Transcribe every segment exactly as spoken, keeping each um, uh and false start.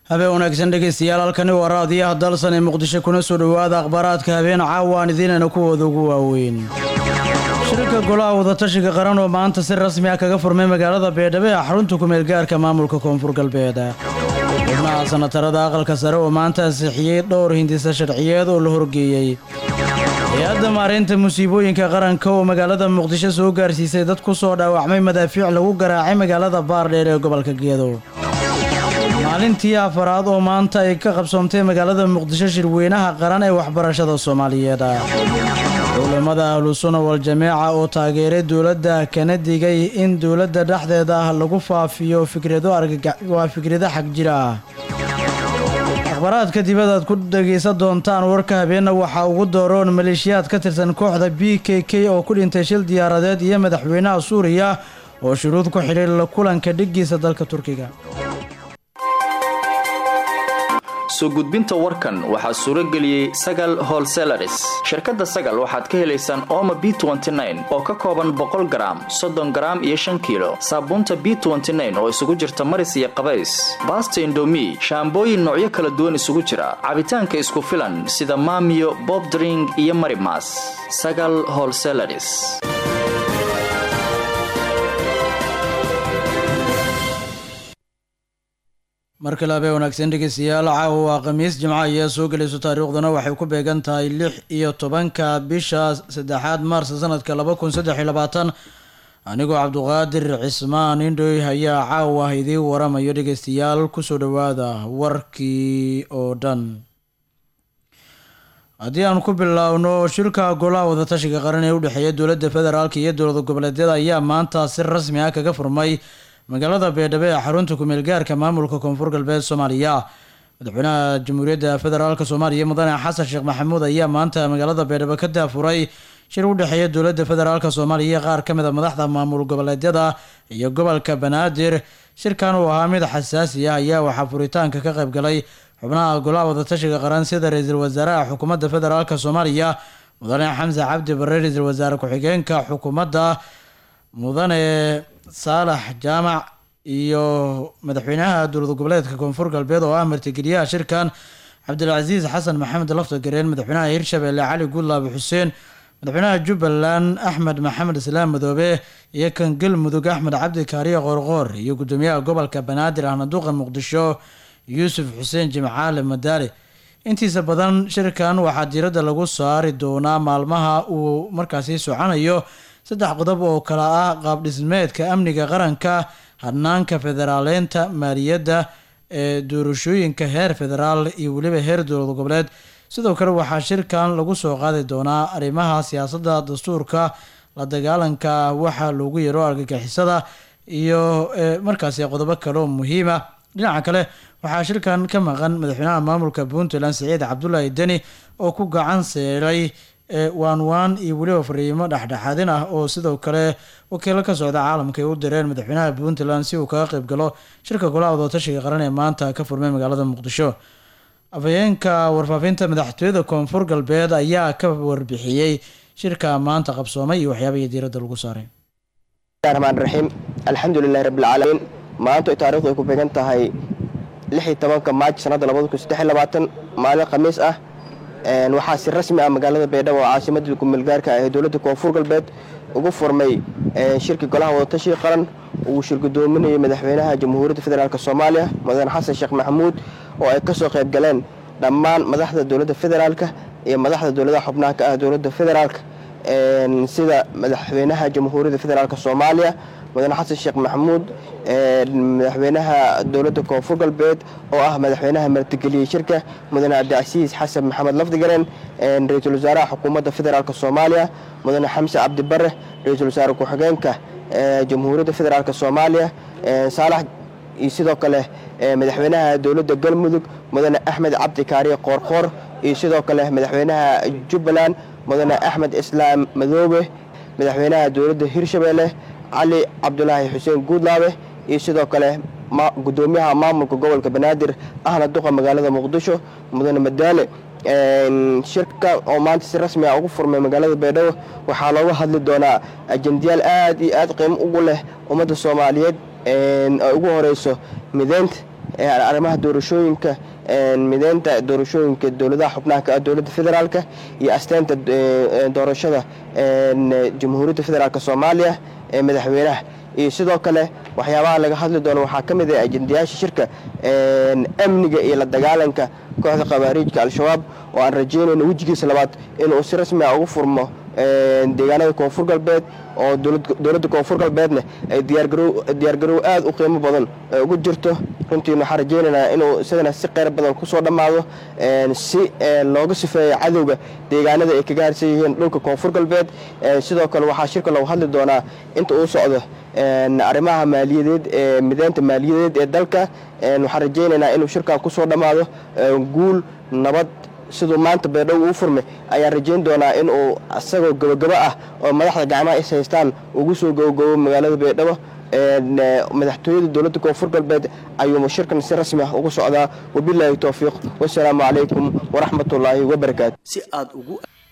habeen wanaagsan dhegeystayaal halkani waa raadiyaha dalsan ee muqdisho kuna soo dhawaada akhbaaraadka habeen caawaan idiinana kuwooda ugu waaweyn shirka golaha wadatashiga qaran oo maanta si rasmi ah kaga furmay magaalada Beedhabo ee xarunta ku meel gaarka maamulka koonfur galbeed xubnaha sanatarada aqalka sare oo maanta ansixiyay dhowr hindisa sharciyeed oo la horgeeyay hay'adda maareynta musiibooyinka qaranka oo magaalada muqdisho soo gaarsiisay dad ku soo dhaawacmay madaafiic lagu garaacay magaalada Baardheer ee gobolka Geedo maalintii afaraad oo maanta ay ka qabsoontay magaalada muqdisho shirweynaha qaran ee waxbarashada Soomaaliyeed culimada ahlus sunna wal jameeca oo taageeray dawladda kana digay in dawladda dhexdeeda lagu faafiyo fikrado argagax waa fikrado xaq jira akhbaaraadka dibadda aad ku dhageysan doontaan warka habeenna waxa ugu dooroon maleeshiyaad ka tirsan kooxda B K K oo ku dhintay shil diyaaradeed iyo madaxweynaha Suuriya oo shuruud ku xidhay la kulanka dhigiisa dalka Turkiga soo gudbinta warkan waxaa suuro geliyay Sagal Wholesalers shirkadda Sagal waxaad ka helaysaan Omo B twenty nine oo ka kooban boqol garaam soddon garaam iyo shan kiilo saabuunta B twenty nine oo isugu jirta maris iyo qabays basta indomie shaambooyin noocyo kala duwan isugu jira cabitaanka isku filan sida Maamiyo Bob Drink iyo Marimas Sagal Wholesalers markale habeen wanaagsan dhegeystayaal caawa waa khamiis jimco ayaa soo gelayso taariikhdana waxay ku beegan tahay lix iyo tobanka bisha saddexaad maars sanadka laba kun saddex iyo labaatan anigoo cabduqaadir cismaan indhoy ayaa caawa idiin waramayo dhegeystayaal kusoo dhawaada warkii oo dhan haddii aan ku bilaawno shirka golaha wadatashiga qaran ee u dhexeeya dowladda federaalka iyo dowlad goboleedyada ayaa maanta si rasmi ah kaga furmay magaalada Beedhabo ee xarunta ku meel gaarka maamulka koonfur galbeed Soomaaliya madaxweynaha jamhuuriyadda federaalka Soomaaliya mudane Xasan Sheekh Maxamuud ayaa maanta magaalada Beedhabo ka daafuray shir u dhexeeya dowladda federaalka Soomaaliya qaar ka mid ah madaxda maamul goboleedyada iyo gobolka Banaadir shirkan oo ahaa mid xasaasi ah ayaa waxa furitaanka ka qayb galay xubnaha golaha wadatashiga qaran sida ra'iisul wasaaraha xukuumadda federaalka Soomaaliya mudane Xamza Cabdi Barre ra'iisul wasaare ku-xigeenka xukuumadda mudane saalax jaamac iyo madaxweynaha dowlad goboleedka koonfur galbeed oo ah martigeliyaha shirkan cabdilcasiis xasan maxamed lafta gareen madaxweynaha hirshabelle cali guudlaabe xuseen madaxweynaha jubbaland axmed maxamed islaam madoobe iyo kan galmudug axmed cabdi kaariye qoorqoor iyo gudoomiyaha gobolka banaadir ahna duqa muqdisho yuusuf xuseen jimcaale madaale intiisa badan shirkan waxaa diiradda lagu saari doonaa maalmaha uu markaasi soconayo saddex qodob oo kala ah qaab dhismeedka amniga qaranka hadnaanka federaaleynta maaliyadda ee doorashooyinka heer federaal iyo weliba heer dowlad goboleed sidoo kale waxaa shirkan lagu soo qaadi doonaa arrimaha siyaasadda dastuurka la dagaalanka waxa loogu yeero argagixisada iyo markaasi qodobo kale oo muhiima dhinaca kale waxaa shirkan ka maqan madaxweynaha maamulka Puntland Saciid Cabdullaahi Deni oo ku gacan seeray waan waan iyo weliba fariimo dhexdhexaadin ah oo sidoo kale wakiilo ka socda caalamka ay u direen madaxweynaha Puntland si uu kaga qayb galo shirka golaha wadatashiga qaran ee maanta ka furmay magaalada Muqdisho afayeenka warfaafinta madaxtooyada koonfur galbeed ayaa ka warbixiyay shirka maanta qabsoomay iyo waxyaabaha diiradda lagu saaray Rahmaan Rahiim alxamdulillahi rabbil caalamiin maanta ay taariikhdu ku beegan tahay lix iyo tobanka Maaj sanadda laba kun saddex iyo labaatan maalin khamiis ah waxaa si rasmi ah magaalada Beedhabo oo caasimadda ku meel gaarka ah ee dowladda koonfur galbeed ugu furmay shirka golaha wadatashiga qaran uu shir gudoominayay madaxweynaha jamhuuriyadda federaalka Soomaaliya mudane Xasan Sheekh Maxamuud oo ay ka soo qayb galeen dhammaan madaxda dowladda federaalka iyo madaxda dowladaha xubnaha ka ah dowladda federaalka sida madaxweynaha jamhuuriyadda federaalka Soomaaliya mudane Xasan Sheekh Maxamuud madaxweynaha dowladda koonfur galbeed oo ah madaxweynaha martigeliyay shirka mudane Cabdilcasiis xasan maxamed lafta gareen ra'iisul wasaaraha xukuumadda federaalka Soomaaliya mudane Xamza Cabdi Barre ra'iisul wasaare ku-xigeenka jamhuuriyadda federaalka Soomaaliya saalax iyo sidoo kale madaxweynaha dowladda galmudug mudane Axmed Cabdi Kaariye Qoorqoor iyo sidoo kale madaxweynaha Jubbaland mudane Axmed Islaam Madoobe madaxweynaha dowladda hirshabelle cali cabdulaahi xuseen guudlaabe iyo sidoo kale gudoomiyaha maamulka gobolka banaadir ahna duqa magaalada muqdisho mudane madaale shirka oo maanta si rasmi ah ugu furmay magaalada Beedhabo waxaa looga hadli doonaa ajendayaal aad iyo aad qiimo ugu leh ummadda Soomaaliyeed ee ugu horeyso mideynta arrimaha doorashooyinka mideynta doorashooyinka dowladaha xubnaha ka ah dowladda federaalka iyo asteynta doorashada jamhuuriyadda federaalk soomaaliya ee madaxweynaha iyo sidoo kale waxyaabaha laga hadli doono waxaa ka mid ah ajendayaasha shirka amniga iyo la dagaalanka kooxda khawaariijka al-shabaab oo aan rajeynayno wejigiisa labaad inuu si rasmi ah ugu furmo deegaanada koonfur galbeed oo dowladda koonfur galbeedna ay diyaargarow aad u qiimo badan ugu jirto runtiina waxaan rajeynaynaa inuu isagana si qeyr badan kusoo dhammaado si looga sifeeyo cadowga deegaanada ay kaga harsan yihiin dhulka koonfur galbeed sidoo kale waxaa shirka lagu hadli doonaa inta uu socdo arrimaha maaliyadeed ee mideynta maaliyadeed ee dalka waxaan rajeynaynaa inuu shirkan kusoo dhammaado guul nabad siduu maanta beedhow uu furmay ayaan rajeyn doonaa in uu isagoo gabagabo ah oo madaxda gacmaha is haystaan ugu soo gabagabo magaalada beedhabo madaxtooyada dowladda koonfur galbeed ayuu shirkan si rasmi ah ugu socdaa wabilaahi towfiiq wasalaamu calaykum waraxmatullaahi wabarakaatu si aad ugu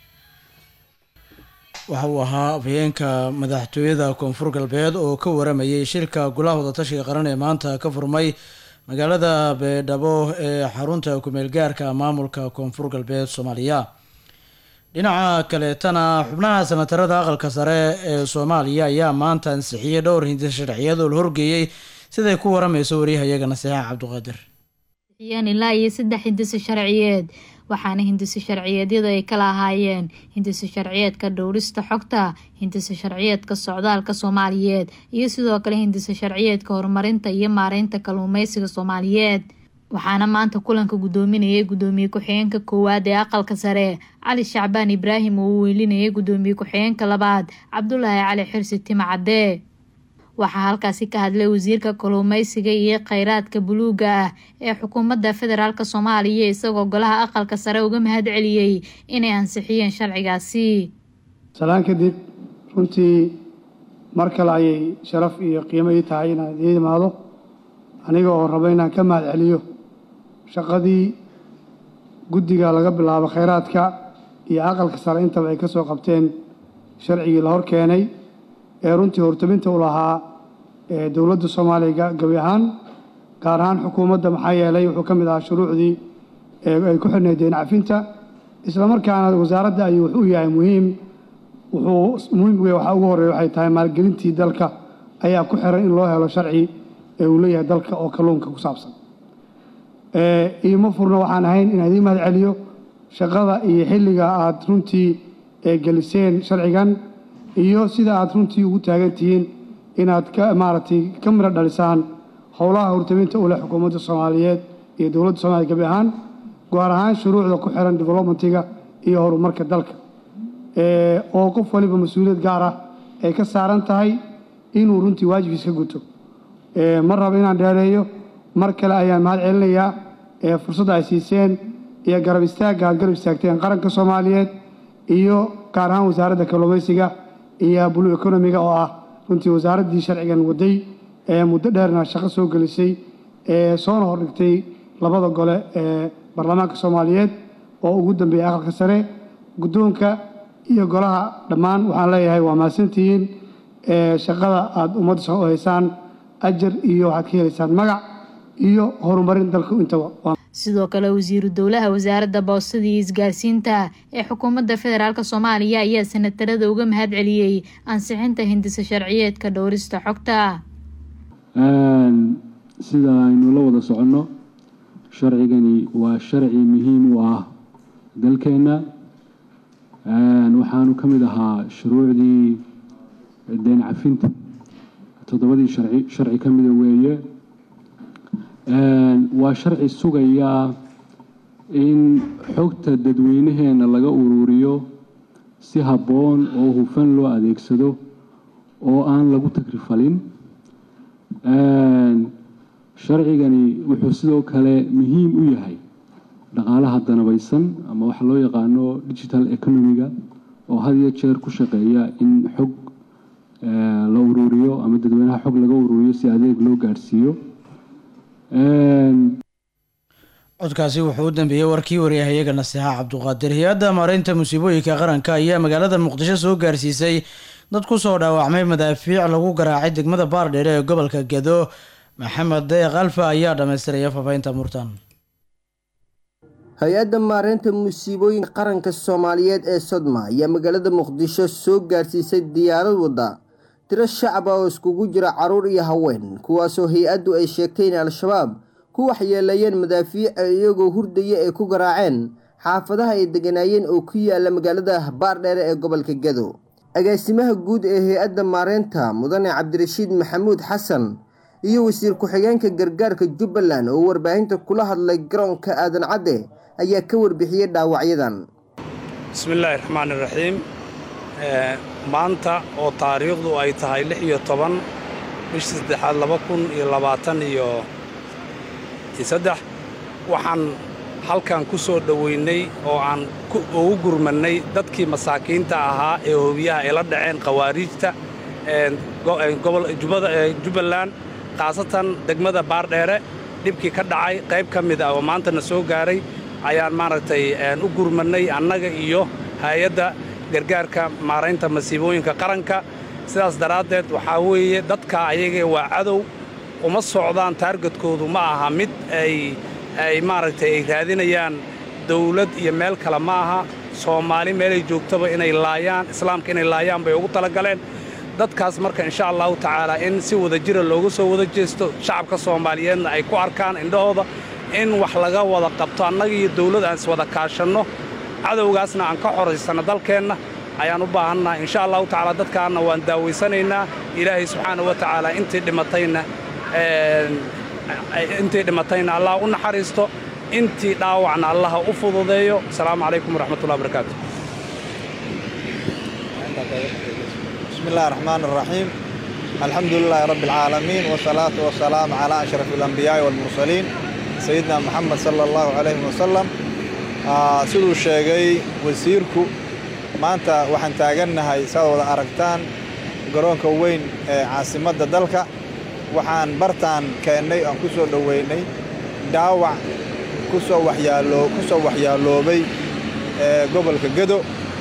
waxa uu ahaa afhayeenka madaxtooyada koonfur galbeed oo ka waramayay shirka golaha wadatashiga qaran ee maanta ka furmay magaalada beedhabo ee xarunta kumeel gaarka maamulka koonfur galbeed soomaaliya. dhinaca kaleetana xubnaha sanatarada aqalka sare ee soomaaliya ayaa maanta ansixiyey dhowr hindis sharciyeed oo la horgeeyey siday ku waramayso waryahayaga nasiixa cabdiqaadir ilaa iyo saddex hindisi sharciyeed waxaana hindisi sharciyeedyadu ay kala ahaayeen hindisi sharciyeedka dhowrista xogta, hindisi sharciyeedka socdaalka Soomaaliyeed iyo sidoo kale hindisi sharciyeedka horumarinta iyo maareynta kalluumeysiga Soomaaliyeed. waxaana maanta kulanka gudoominayay gudoomiye ku-xigeenka koowaad ee aqalka sare Cali Shacbaan Ibraahim oo uu welinayay gudoomiye ku-xigeenka labaad Cabdullaahi Cali Xirsi Timcade. waxaa halkaasi ka hadlay wasiirka kalluumeysiga iyo kheyraadka buluuga ah ee xukuumadda federaalk Soomaaliya isagoo golaha aqalka sare uga mahad celiyay inay ansixiyeen sharcigaasi. salaan kadib runtii mar kale ayay sharaf iyo qiimo ii tahay inaan idiin imaado aniga oo rabo inaan ka mahad celiyo shaqadii guddiga laga bilaabo kheyraadka iyo aqalka sare intaba ay ka soo qabteen sharcigii la hor keenay ee runtii hortaminta u lahaa ee dowladda Soomaaliya gabi ahaan gaar ahaan xukuumadda maxaa yeelay wuxuu ka mid ahaa shuruucdii ee ay ku xirnayd deyn cafinta isla markaana wasaaradda ayuu wuxuu yahay muhiim wuxuu muhiim weey waxa ugu horeeya waxay tahay maalgelintii dalka ayaa ku xiran in loo helo sharci ee uu leeyahay dalka oo kalluunka ku saabsan ee iima furno waxaan ahayn in idin mahad celiyo shaqada iyo xilliga aad runtii ee geliseen sharcigan iyo sida aad runtii ugu taagan tihiin inaad ka maaragtay ka mira dhalisaan howlaha hortaminta u leh xukuumadda Soomaaliyeed iyo dowladda Soomaaliya gabi ahaan gaar ahaan shuruucda ku xiran developmentiga iyo horumarka dalka ee oo qof waliba mas'uuliyad gaar ah ay ka saaran tahay inuu runtii waajibkiisa guto ee mar raba inaan dheereeyo mar kale ayaan mahad celinayaa ee fursadda ay siiseen iyo garab istaagga aad garab istaagteen qaranka Soomaaliyeed iyo gaar ahaan wasaaradda kalluumeysiga iyo blue economiga oo ah runtii wasaaraddii sharcigan waday ee muddo dheerna shaqo soo gelisay ee soo hordhigtay labada gole ee baarlamaanka Soomaaliyeed oo ugu dambeeyay aqalka sare guddoonka iyo golaha dhammaan waxaan leeyahay waa mahadsantihiin ee shaqada aad ummadda soo haysaan ajar iyo waxaad ka helaysaan magac iyo horumarin dalka intaba. sidoo kale wasiiru dowlaha wasaaradda boostada iyo isgaarsiinta ee xukuumadda federaalk Soomaaliya ayaa sanatarada uga mahad celiyay ansixinta hindisa sharciyeedka dhowrista xogta. een sida aynu la wada socono sharcigani waa sharci muhiim u ah dalkeena een waxaanu kamid ahaa shuruucdii deyn cafinta todobadii sharci sharci kamid weeye een waa sharci sugaya in xogta dadweynaheena laga ururiyo si habboon oo hufan loo adeegsado oo aan lagu takrifalin een sharcigani wuxuu sidoo kale muhiim u yahay dhaqaalaha danabaysan ama waxa loo yaqaano digital economiga oo had iyo jeer ku shaqeeya in xog la ururiyo ama dadweynaha xog laga ururiyo si adeeg loo gaarsiiyo. codkaasi wuxuu u dambeeyey warkii waryahayaga nasiixa cabdiqaadir. hay-adda maareynta musiibooyinka qaranka ayaa magaalada muqdisho soo gaarsiisay dad kusoo dhaawacmay madaafiic lagu garaacay degmada baardheere ee gobolka Gedo maxamed deeq alfa ayaa dhamaystiraya faafahinta murtan. hay-adda maareynta musiibooyinka qaranka Soomaaliyeed ee Sodma ayaa magaalada Muqdisho soo gaarsiisay diyaarad wada tiro shacab ah oo iskugu jira caruur iyo haween kuwaasoo hay-addu ay sheegtay in al-shabaab ku waxyeeleeyeen madaafiic iyagoo hurdaya ay ku garaaceen xaafadaha ay deganaayeen oo ku yaala magaalada Baardheere ee gobolka Gedo. agaasimaha guud ee hay-adda maareynta mudane Cabdirashiid Maxamuud Xasan iyo wasiir ku-xigeenka gargaarka Jubbaland oo warbaahinta kula hadlay garoonka Aadan Cadde ayaa ka warbixiyay dhaawacyadan. bismillaahi raxmaani raxiim. maanta oo taariikhdu ay tahay lix iyo toban bishii saddexaad laba kun iyo labaatan iyo saddex waxaan halkan ku soo dhoweynay oo aan ugu gurmannay dadkii masaakiinta ahaa ee hoobiyaha ay la dhaceen khawaariijta Jubbaland khaasatan degmada Baardheere dhibkii ka dhacay qayb ka mid ah oo maanta na soo gaaray ayaan maaragtay u gurmannay annaga iyo hay-adda gargaarka maareynta masiibooyinka qaranka. sidaas daraaddeed waxaa weeye dadka ayaga waa cadow uma socdaan taargetkoodu ma aha mid ay ay maaragtay ay raadinayaan dawlad iyo meel kale ma aha Soomaali meelay joogtaba inay laayaan islaamka inay laayaan bay ugu talagaleen. dadkaas marka insha Allahu tacaala in si wada jira loogu soo wada jeesto shacabka Soomaaliyeedna ay ku arkaan indhahooda in wax laga wada qabto annaga iyo dawlad aan is wada kaashanno cadowgaasna aan ka xoraysano dalkeenna ayaan u baahannahay insha Allahu tacaala. dadkaana waan daaweysanaynaa ilaahay subxaanahu wa tacaala intii dhimatayna intii dhimatayna Allah u naxariisto intii dhaawacna Allah u fududeeyo. assalaamu calaykum waraxmatullahi wabarakaatuh. بسم الله الرحمن الرحيم. الحمد لله رب العالمين والصلاة والسلام على أشرف الأنبياء والمرسلين سيدنا محمد صلى الله عليه وسلم. siduu sheegay wasiirku maanta waxaan taagannahay saa wada aragtaan garoonka weyn ee caasimadda dalka. waxaan bartaan keennay aan ku soo dhoweynay dhaawac ku soo waxyaalo ku soo waxyaaloobay ee gobolka Gedo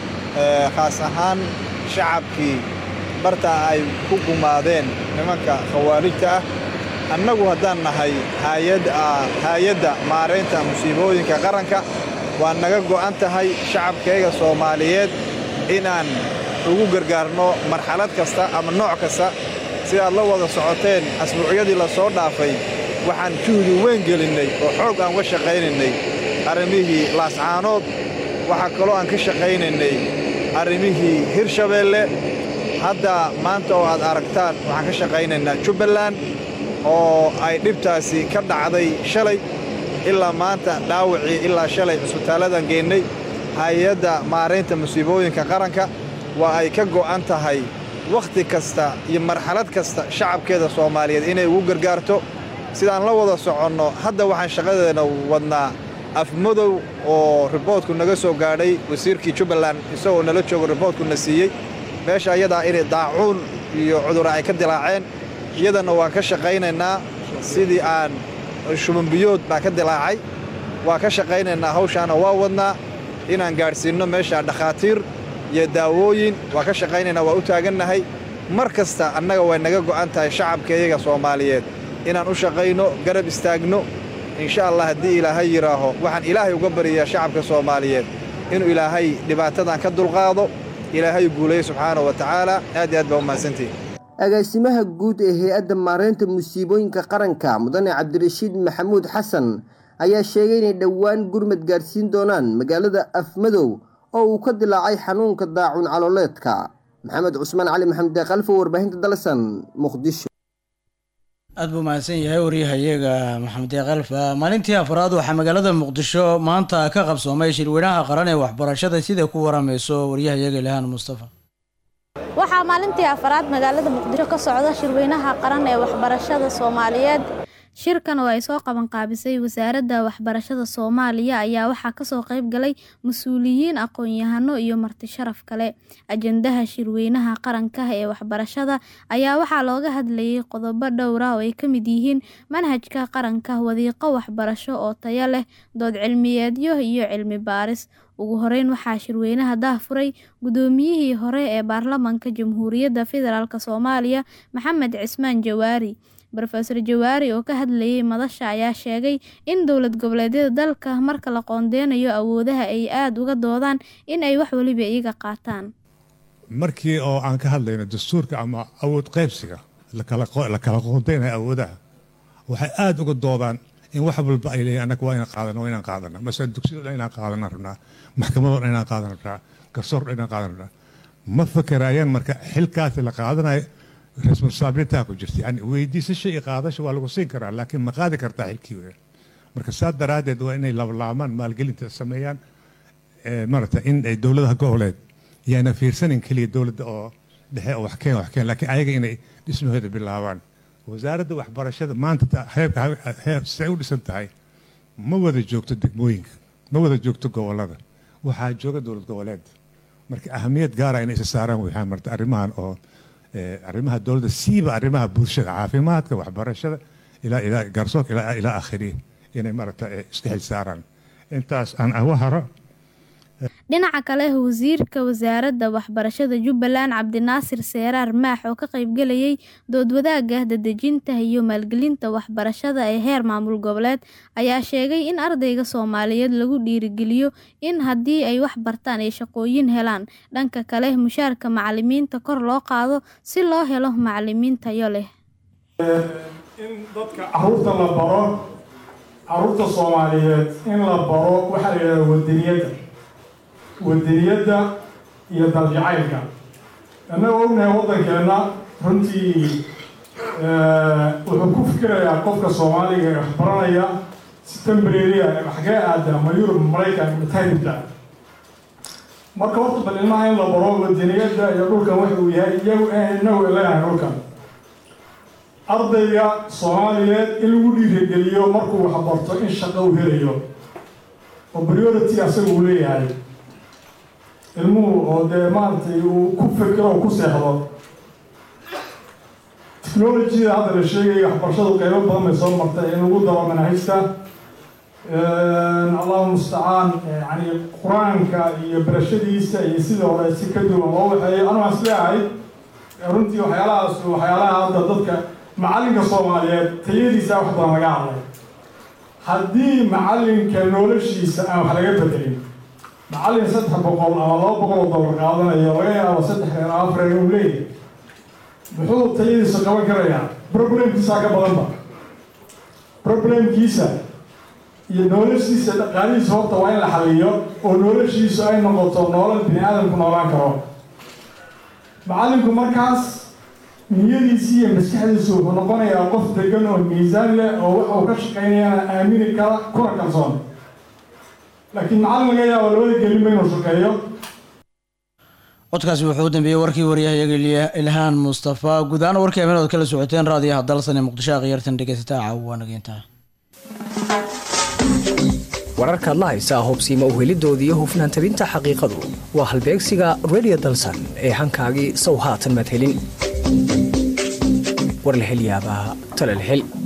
khaas ahaan shacabkii barta ay ku gumaadeen nimanka khawaarijta ah. annagu haddaan nahay hay'ad hay'adda maareynta musiibooyinka qaranka waa naga go'an tahay shacabkayga Soomaaliyeed inaan ugu gargaarno marxalad kasta ama nooc kasta. si aad la wada socoteen asbuucyadii la soo dhaafay waxaan juhdi weyn gelinay oo xoog aan uga shaqaynaynay arrimihii Laascaanood. waxaa kaloo aan ka shaqaynaynay arrimihii Hirshabeelle. hadda maanta oo aad aragtaan waxaan ka shaqaynaynaa Jubbaland oo ay dhibtaasi ka dhacday shalay ilaa maanta dhaawacii ilaa shalay isbitaaladan geynay. hay-adda maareynta musiibooyinka qaranka waa ay ka go'an tahay wakhti kasta iyo marxalad kasta shacabkeeda Soomaaliyeed inay ugu gargaarto. sidaan la wada soconno hadda waxaan shaqadeena wadnaa afmadow oo riboodku naga soo gaadhay wasiirkii Jubbaland isagoo nala joogo riboodku na siiyey meesha ayadaa inay daacuun iyo cudur ay ka dilaaceen. iyadana waan ka shaqaynaynaa sidii aan shubanbiyood baa ka dilaacay waa ka shaqaynaynaa hawshaana waa wadnaa inaan gaadhsiinno meesha dhakhaatiir iyo daawooyin waa ka shaqaynaynaa waa u taagannahay. mar kasta annaga way naga go'an tahay shacabkayaga Soomaaliyeed inaan u shaqayno garab istaagno insha Allah. haddii ilaahay yiraaho waxaan ilaahay uga bariyaa shacabka Soomaaliyeed inuu ilaahay dhibaatadan ka dulqaado ilaahay guuleeyo subxaanahu wa tacaala. aad iyo aad baa u mahadsantihiin. agaasimaha guud ee hay-adda maareynta musiibooyinka qaranka mudane Cabdirashiid Maxamuud Xasan ayaa sheegay inay dhowaan gurmad gaarsiin doonaan magaalada Afmadow oo uu ka dilaacay xanuunka daacuun calooleedka. maxamed cusmaan cali maxamed deeqalfo warbaahinta dalsan Muqdisho. aad buu mahadsan yahay waryahayaga maxamed deeqalfa. maalintii afraad waxaa magaalada Muqdisho maanta ka qabsoomay shirweynaha qaran ee waxbarashada sida ku waramayso waryahayaga Ilhaan Mustafa. waxaa maalintii afraad magaalada Muqdisho ka socda shirweynaha qaran ee waxbarashada Soomaaliyeed. shirkan oo ay soo qaban qaabisay wasaaradda waxbarashada Soomaaliya ayaa waxaa ka soo qayb galay mas'uuliyiin aqoon-yahano iyo marti sharaf kale. ajandaha shirweynaha qaranka ee waxbarashada ayaa waxaa looga hadlayay qodobo dhowr ah oo ay ka mid yihiin manhajka qaranka, wadiiqo waxbarasho oo tayo leh, dood cilmiyeedyo iyo cilmi baaris. ugu horeyn waxaa shirweynaha daahfuray gudoomiyihii hore ee baarlamaanka Jamhuuriyadda Federaalka Soomaaliya Maxamed Cismaan Jawaari. Professor Jawaari oo ka hadlayay madasha ayaa sheegay in dowlad goboleedyada dalka marka la qoondeynayo awoodaha ay aad uga doodaan in ay wax waliba iyaga qaataan. markii oo aan ka hadlayno dastuurka ama awood qaybsiga la kala la kala qoondeynayo awoodaha waxay aad uga doodaan in wax walba ay leeyahay anaga waa inaan qaadano waa inaan qaadano masalan dugsiyada inaan qaadano rabnaa maxkamada inaan qaadano rabnaa garsoor inaan qaadano rabnaa ma fakarayaan marka xilkaas la qaadanayo responsibility ku jirta yani weydiisasho iyo qaadasho waa lagu siin karaa laakiin ma qaadi kartaa xilkii weyn marka saad daraadeed waa inay lablaamaan maalgelinta sameeyaan ee marata in ay dowladaha goboleed yaana fiirsanin kaliya dowladda oo dhexe oo wax keen wax keen laakiin ayaga inay dhismahooda bilaabaan wasaaradda waxbarashada maanta heerka heer say u dhisan tahay ma wada joogto degmooyinka ma wada joogto gobolada waxaa jooga dowlad goboleed marka ahamiyad gaar ah inay isa saaraan waxaa marta arrimahan oo arrimaha dowladda siiba arrimaha bulshada caafimaadka waxbarashada ilaa ilaa garsoorka ilaa ilaa aakhiri inay marata iska xil saaraan intaas aan awaharo. dhinaca kale wasiirka wasaaradda waxbarashada Jubbaland Cabdinaasir Seeraar Maax oo ka qayb galayay dood wadaagga dadejinta iyo maalgelinta waxbarashada ee heer maamul goboleed ayaa sheegay in ardayga Soomaaliyeed lagu dhiirigeliyo in haddii ay wax bartaan ay shaqooyin helaan dhanka kale mushaarka macallimiinta kor loo qaado si loo helo macallimiin tayo leh. in dadka caruurta la baro caruurta Soomaaliyeed in la baro waxa la yiraahdo wadaniyadda wadaniyadda iyo daljacaylka annaga ognahay waddankeena runtii wuxuu ku fikirayaa qofka Soomaaliga ee waxbaranaya si temporary ah xagee aada ama Yurub Mareykan mutaahibta marka horta bal ilmaha in la baro wadaniyadda iyo dhulkan waxa uu yahay iyagu inagu leeyahay dhulkan ardayga Soomaaliyeed in lagu dhiirigeliyo markuu wax barto in shaqo uu helayo oo priority asaga uu leeyahay ilmuhu oo dee maaragtay uu ku fikiro oo ku seexdo technology hadda la sheegay waxbarashadu qaybo badan bay soo martay in lagu daro manhajta allahu mustacaan yani qur-aanka iyo barashadiisa iyo sidii hore si ka duwan loo waxeeyo anu aan isleeyahay runtii waxyaalahaas waxyaalaha hadda dadka macallinka Soomaaliyeed tayadiisa wax badan laga hadlay haddii macallinka noloshiisa aan wax laga bedelin macallin saddex boqol ama laba boqol oo dollar qaadanayo laga yaabo saddex reer afar reer uu leeyahay muxuu tayadiisa qaban karayaa problemkiisa ka badanba problemkiisa iyo noloshiisa dhaqaalihiisa horta waa in la xaliyo oo noloshiisu ay noqoto nolol bini aadamku noolaan karo macallinku markaas niyadiisa iyo maskaxdiisa wuxuu noqonayaa qof degan oo miisaan leh oo waxa uu ka shaqaynayana aamini kara kuna kalsoon laakiin macallin laga yaabo labada gelin inuu shaqeeyo. codkaasi wuxuu u dambeeyey warkii waryahayaga Ilhaan Mustafa guud ahaan warkii habeenaad kala socoteen raadiyaha dalsan ee Muqdisho aqyartan dhegeysataa caawa nageynta wararka la haysa hubsiimo u helidoodii hufnaan tabinta xaqiiqadu waa halbeegsiga radio dalsan ee hankaagii sow haatan mad helin war la hel yaabaa tala la hel